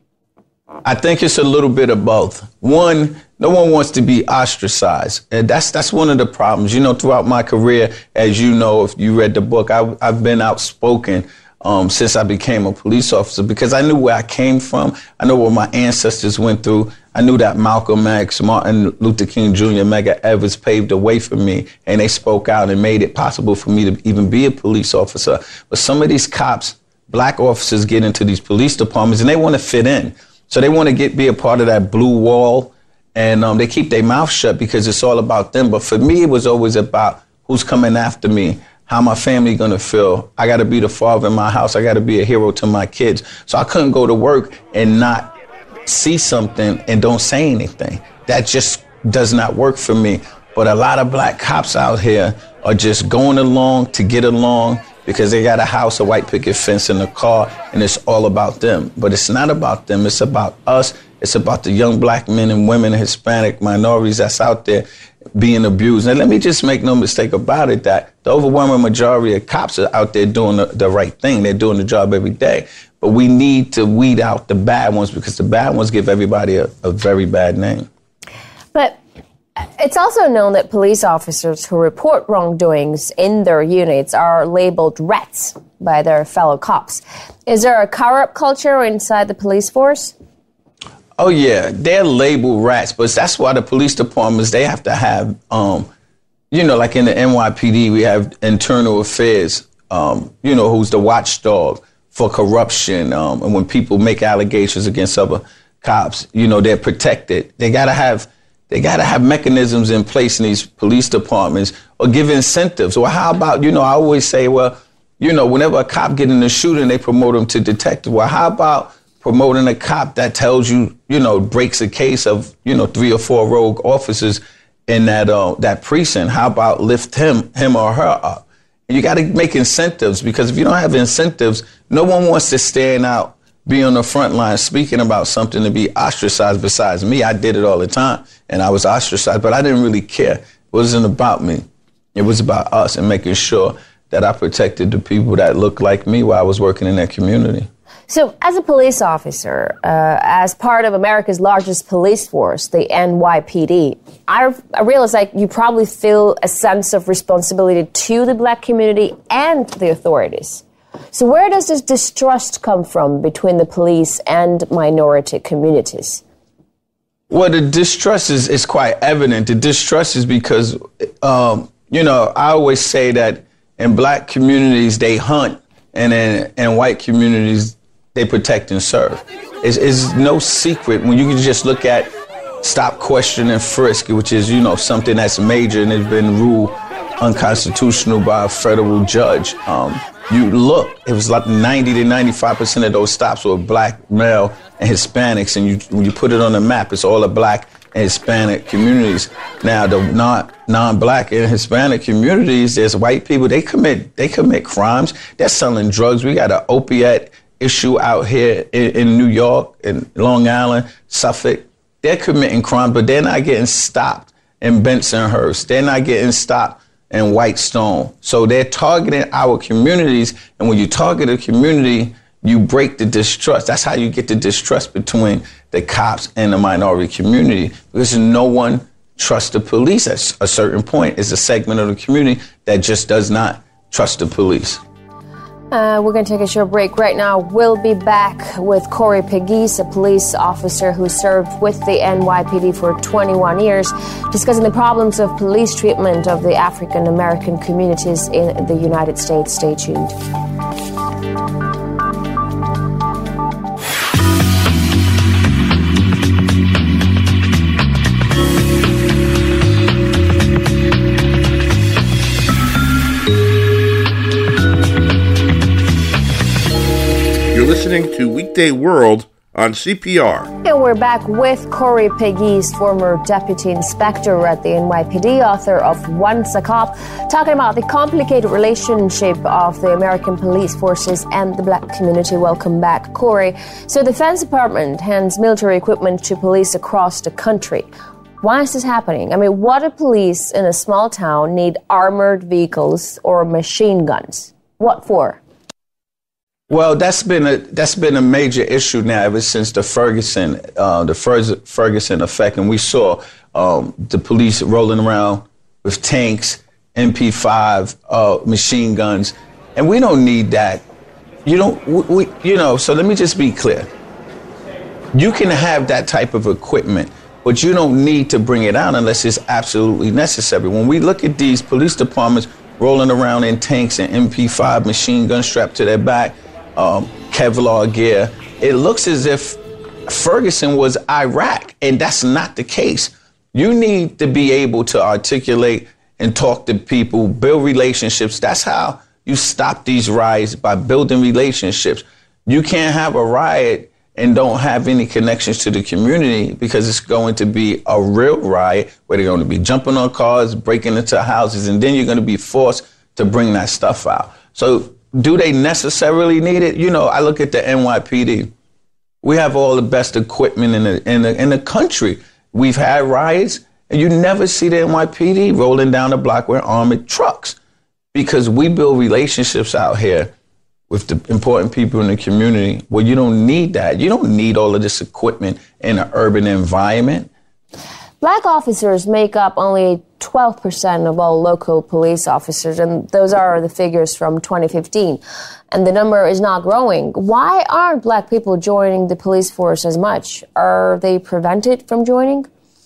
I think it's a little bit of both. One, no one wants to be ostracized. And that's that's one of the problems. You know, throughout my career, as you know, if you read the book, I, I've been outspoken um, since I became a police officer, because I knew where I came from. I know what my ancestors went through. I knew that Malcolm X, Martin Luther King Junior, Medgar Evers paved the way for me, and they spoke out and made it possible for me to even be a police officer. But some of these cops, black officers, get into these police departments and they want to fit in. So they want to get be a part of that blue wall, and um, they keep their mouth shut because it's all about them. But for me, it was always about who's coming after me, how my family going to feel. I got to be the father in my house. I got to be a hero to my kids. So I couldn't go to work and not see something and don't say anything. That just does not work for me. But a lot of black cops out here are just going along to get along, because they got a house, a white picket fence, and a car, and it's all about them. But it's not about them. It's about us. It's about the young black men and women and Hispanic minorities that's out there being abused. And let me just make no mistake about it, that the overwhelming majority of cops are out there doing the, the right thing. They're doing the job every day. But we need to weed out the bad ones, because the bad ones give everybody a, a very bad name. But it's also known that police officers who report wrongdoings in their units are labeled rats by their fellow cops. Is there a cover-up culture inside the police force? Oh, yeah, they're labeled rats, but that's why the police departments, they have to have, um, you know, like in the N Y P D, we have internal affairs, um, you know, who's the watchdog for corruption. Um, and when people make allegations against other cops, you know, they're protected. They got to have They got to have mechanisms in place in these police departments, or give incentives. Or how about, you know, I always say, well, you know, whenever a cop get in a shooting, they promote him to detective. Well, how about promoting a cop that tells you, you know, breaks a case of, you know, three or four rogue officers in that uh, that precinct? How about lift him, him or her up? And you got to make incentives, because if you don't have incentives, no one wants to stand out, be on the front line speaking about something to be ostracized. Besides me, I did it all the time, and I was ostracized, but I didn't really care. It wasn't about me. It was about us and making sure that I protected the people that looked like me while I was working in that community. So as a police officer, uh, as part of America's largest police force, the N Y P D, I, I realize like you probably feel a sense of responsibility to the black community and the authorities. So where does this distrust come from between the police and minority communities? Well, the distrust is, is quite evident. The distrust is because, um, you know, I always say that in black communities, they hunt, and in, in white communities, they protect and serve. It's, it's no secret when you can just look at stop, question, and frisk, which is, you know, something that's major and has been ruled unconstitutional by a federal judge. Um, You look, it was like ninety to ninety-five percent of those stops were black, male, and Hispanics. And you, when you put it on the map, it's all the black and Hispanic communities. Now, the non, non-black and Hispanic communities, there's white people, they commit they commit crimes. They're selling drugs. We got an opiate issue out here in, in New York, in Long Island, Suffolk. They're committing crime, but they're not getting stopped in Bensonhurst. They're not getting stopped in Whitestone. So they're targeting our communities. And when you target a community, you break the distrust. That's how you get the distrust between the cops and the minority community, because no one trusts the police at a certain point. It's a segment of the community that just does not trust the police. Uh, we're going to take a short break right now. We'll be back with Corey Pegues, a police officer who served with the N Y P D for twenty-one years, discussing the problems of police treatment of the African American communities in the United States. Stay tuned. Listening to Weekday World on C P R. And we're back with Corey Pegues, former deputy inspector at the N Y P D, author of Once a Cop, talking about the complicated relationship of the American police forces and the black community. Welcome back, Corey. So the Defense Department hands military equipment to police across the country. Why is this happening? I mean, what do police in a small town need armored vehicles or machine guns? What for? Well, that's been a that's been a major issue now ever since the Ferguson uh, the Ferguson effect, and we saw um, the police rolling around with tanks, M P five, uh, machine guns, and we don't need that. You don't, we, you know. So let me just be clear. You can have that type of equipment, but you don't need to bring it out unless it's absolutely necessary. When we look at these police departments rolling around in tanks and M P five machine guns strapped to their back, Um, Kevlar gear, it looks as if Ferguson was Iraq, and that's not the case. You need to be able to articulate and talk to people, build relationships. That's how you stop these riots, by building relationships. You can't have a riot and don't have any connections to the community, because it's going to be a real riot where they're going to be jumping on cars, breaking into houses, and then you're going to be forced to bring that stuff out. So do they necessarily need it? You know, I look at the N Y P D. We have all the best equipment in the in the in the country. We've had riots, and you never see the N Y P D rolling down the block with armored trucks, because we build relationships out here with the important people in the community where you don't need that. You don't need all of this equipment in an urban environment. Black officers make up only twelve percent of all local police officers, and those are the figures from twenty fifteen. And the number is not growing. Why aren't black people joining the police force as much? Are they prevented from joining?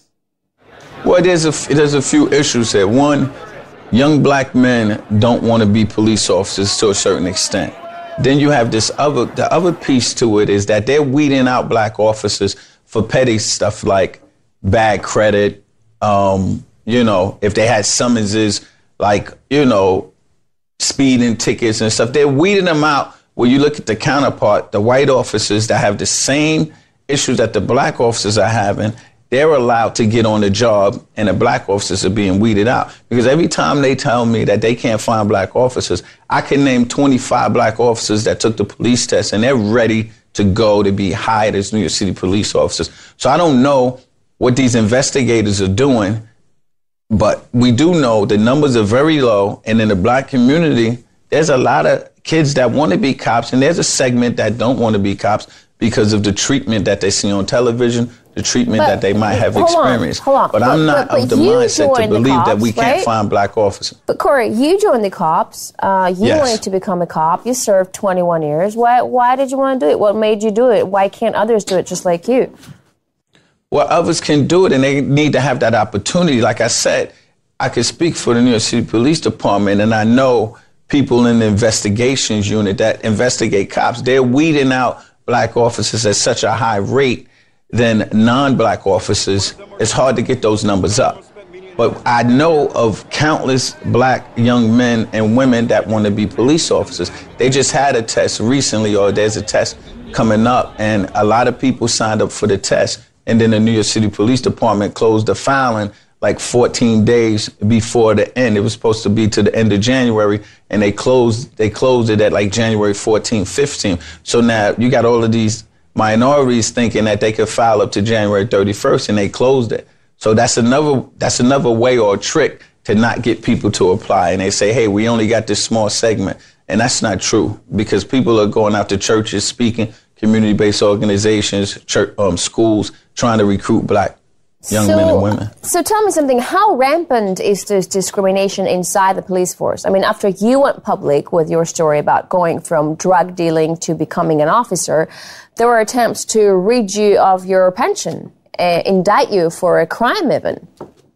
Well, there's a, there's a few issues here. One, young black men don't want to be police officers to a certain extent. Then you have this other, the other piece to it is that they're weeding out black officers for petty stuff like bad credit, um, you know, if they had summonses, like, you know, speeding tickets and stuff, they're weeding them out. When you look at the counterpart, the white officers that have the same issues that the black officers are having, they're allowed to get on the job, and the black officers are being weeded out. Because every time they tell me that they can't find black officers, I can name twenty-five black officers that took the police test, and they're ready to go to be hired as New York City police officers. So I don't know what these investigators are doing, but we do know the numbers are very low. And in the black community, there's a lot of kids that want to be cops, and there's a segment that don't want to be cops because of the treatment that they see on television, the treatment but, that they might have hold experienced. On, hold on. But, but I'm not but, but of the mindset to believe cops, that we can't right? find black officers. But Corey, you joined the cops. Uh, you yes. wanted to become a cop. You served twenty-one years. Why, why did you want to do it? What made you do it? Why can't others do it just like you? Well, others can do it, and they need to have that opportunity. Like I said, I can speak for the New York City Police Department, and I know people in the investigations unit that investigate cops. They're weeding out black officers at such a high rate than non-black officers. It's hard to get those numbers up. But I know of countless black young men and women that want to be police officers. They just had a test recently, or there's a test coming up, and a lot of people signed up for the test. And then the New York City Police Department closed the filing like fourteen days before the end. It was supposed to be to the end of January, and they closed they closed it at like January fourteenth, fifteenth. So now you got all of these minorities thinking that they could file up to January thirty-first, and they closed it. So that's another that's another way or trick to not get people to apply. And they say, hey, we only got this small segment. And that's not true, because people are going out to churches, speaking, community-based organizations, church, um, schools, trying to recruit black young so, men and women. So tell me something. How rampant is this discrimination inside the police force? I mean, after you went public with your story about going from drug dealing to becoming an officer, there were attempts to rid you of your pension, uh, indict you for a crime even.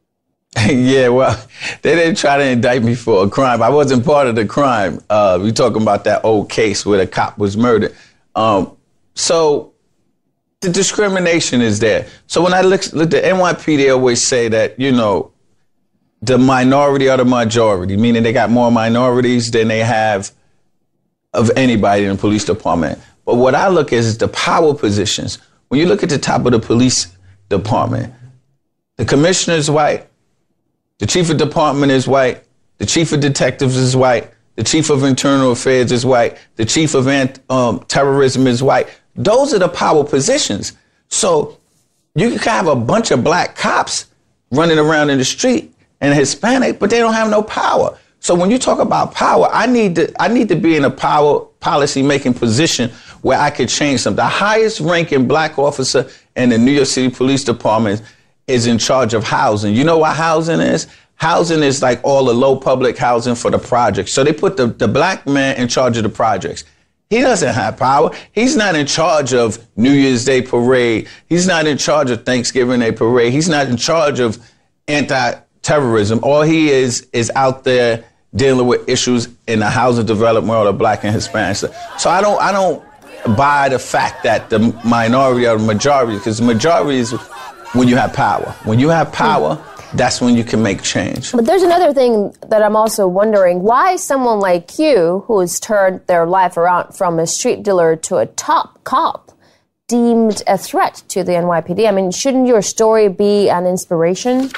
Yeah, well, they didn't try to indict me for a crime. I wasn't part of the crime. Uh, we talking about that old case where the cop was murdered. Um, so the discrimination is there. So when I look, look at N Y P D, they always say that, you know, the minority or the majority, meaning they got more minorities than they have of anybody in the police department. But what I look at is the power positions. When you look at the top of the police department, the commissioner is white. The chief of department is white. The chief of detectives is white. The chief of internal affairs is white. The chief of um, terrorism is white. Those are the power positions. So you can have a bunch of black cops running around in the street and Hispanic, but they don't have no power. So when you talk about power, I need to I need to be in a power policy making position where I could change something. The highest ranking black officer in the New York City Police Department is in charge of housing. You know what housing is? Housing is like all the low public housing for the projects. So they put the, the black man in charge of the projects. He doesn't have power. He's not in charge of New Year's Day parade. He's not in charge of Thanksgiving Day parade. He's not in charge of anti-terrorism. All he is is out there dealing with issues in the housing development or the black and Hispanic. So I don't I don't buy the fact that the minority or the majority, because the majority is when you have power. When you have power, that's when you can make change. But there's another thing that I'm also wondering. Why someone like you, who's turned their life around from a street dealer to a top cop, deemed a threat to the N Y P D? I mean, shouldn't your story be an inspiration?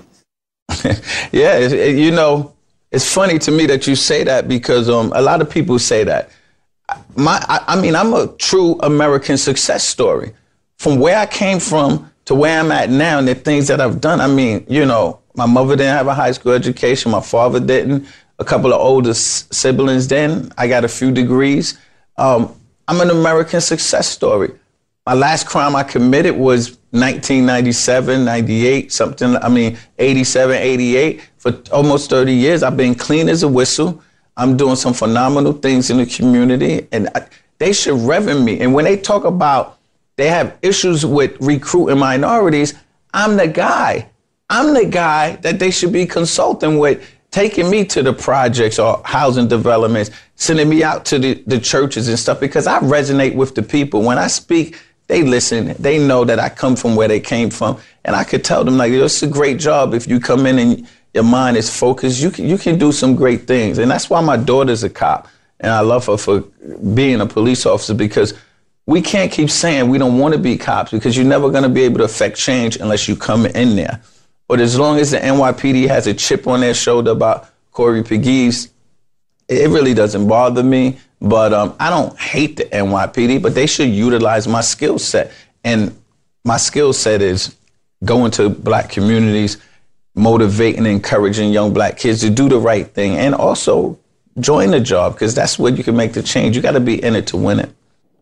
Yeah, it, it, you know, it's funny to me that you say that, because um, a lot of people say that. My, I, I mean, I'm a true American success story. From where I came from to where I'm at now and the things that I've done. I mean, you know, my mother didn't have a high school education. My father didn't. A couple of older s- siblings didn't. I got a few degrees. Um, I'm an American success story. My last crime I committed was nineteen ninety-seven, ninety-eight, something, I mean, eighty-seven, eighty-eight. For almost thirty years, I've been clean as a whistle. I'm doing some phenomenal things in the community, and I, they should reverence me. And when they talk about they have issues with recruiting minorities, I'm the guy. I'm the guy that they should be consulting with, taking me to the projects or housing developments, sending me out to the, the churches and stuff, because I resonate with the people. When I speak, they listen. They know that I come from where they came from. And I could tell them, like, it's a great job. If you come in and your mind is focused, you can, you can do some great things. And that's why my daughter's a cop. And I love her for being a police officer, because we can't keep saying we don't want to be cops, because you're never going to be able to affect change unless you come in there. But as long as the N Y P D has a chip on their shoulder about Corey Pegues, it really doesn't bother me. But um, I don't hate the N Y P D, but they should utilize my skill set. And my skill set is going to black communities, motivating and encouraging young black kids to do the right thing, and also join the job, because that's where you can make the change. You got to be in it to win it.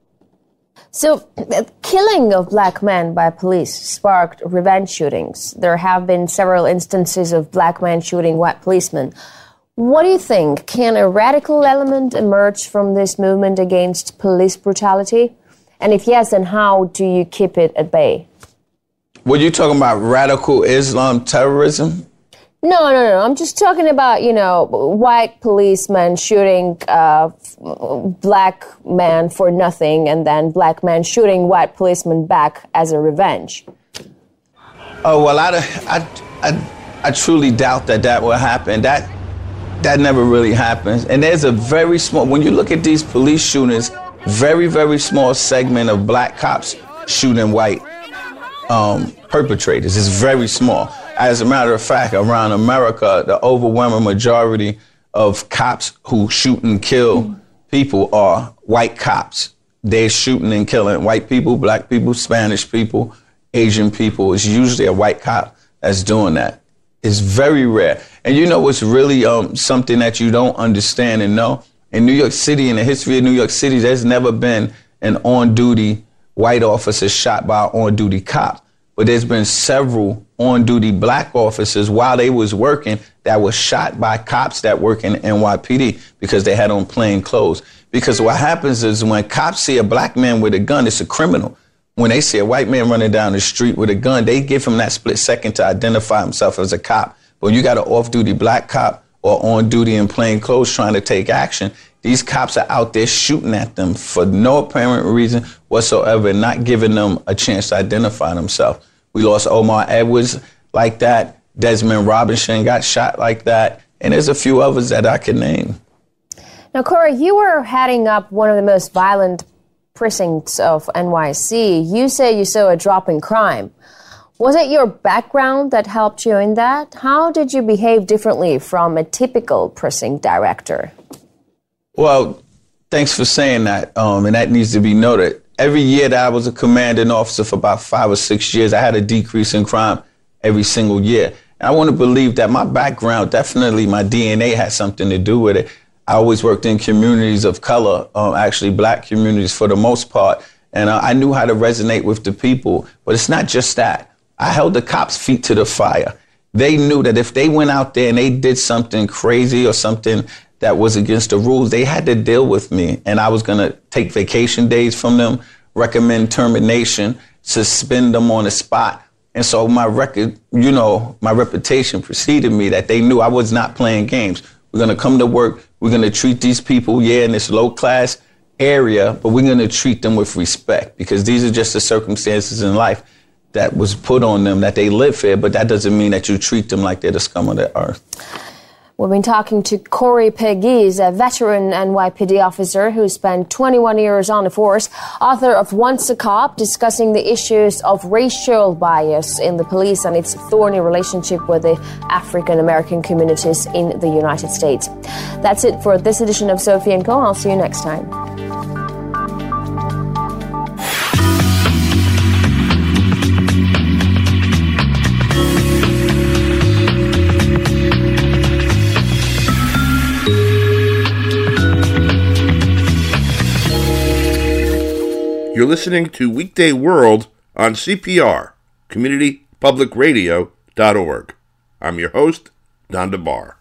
So, the killing of black men by police sparked revenge shootings. There have been several instances of black men shooting white policemen. What do you think? Can a radical element emerge from this movement against police brutality? And if yes, then how do you keep it at bay? Were you talking about radical Islam terrorism? No, no, no. I'm just talking about, you know, white policemen shooting uh, black men for nothing, and then black men shooting white policemen back as a revenge. Oh, well, I, I, I, I truly doubt that that will happen. That, that never really happens. And there's a very small, when you look at these police shootings, very, very small segment of black cops shooting white um, perpetrators. It's very small. As a matter of fact, around America, the overwhelming majority of cops who shoot and kill people are white cops. they're shooting and killing white people, black people, Spanish people, Asian people. It's usually a white cop that's doing that. It's very rare. And you know what's really um, something that you don't understand and know? In New York City, in the history of New York City, there's never been an on-duty white officer shot by an on-duty cop. But there's been several on-duty black officers while they was working that was shot by cops that work in N Y P D because they had on plain clothes. Because what happens is when cops see a black man with a gun, it's a criminal. When they see a white man running down the street with a gun, they give him that split second to identify himself as a cop. But when you got an off-duty black cop or on duty in plain clothes trying to take action, these cops are out there shooting at them for no apparent reason whatsoever, not giving them a chance to identify themselves. We lost Omar Edwards like that. Desmond Robinson got shot like that. And there's a few others that I can name. Now, Corey, you were heading up one of the most violent precincts of N Y C. You say you saw a drop in crime. Was it your background that helped you in that? How did you behave differently from a typical precinct director? Well, thanks for saying that, um, and that needs to be noted. Every year that I was a commanding officer for about five or six years, I had a decrease in crime every single year. And I want to believe that my background, definitely my D N A had something to do with it. I always worked in communities of color, um, actually black communities for the most part, and uh, I knew how to resonate with the people. But it's not just that. I held the cops' feet to the fire. They knew that if they went out there and they did something crazy or something that was against the rules, they had to deal with me. And I was going to take vacation days from them, recommend termination, suspend them on the spot. And so my record, you know, my reputation preceded me that they knew I was not playing games. We're going to come to work. We're going to treat these people, yeah, in this low class area, but we're going to treat them with respect because these are just the circumstances in life that was put on them, that they live here, but that doesn't mean that you treat them like they're the scum of the earth. We've been talking to Corey Pegues, a veteran N Y P D officer who spent twenty-one years on the force, author of Once a Cop, discussing the issues of racial bias in the police and its thorny relationship with the African American communities in the United States. That's it for this edition of Sophie and Co. I'll see you next time. You're listening to Weekday World on C P R, community public radio dot org. I'm your host, Don DeBar.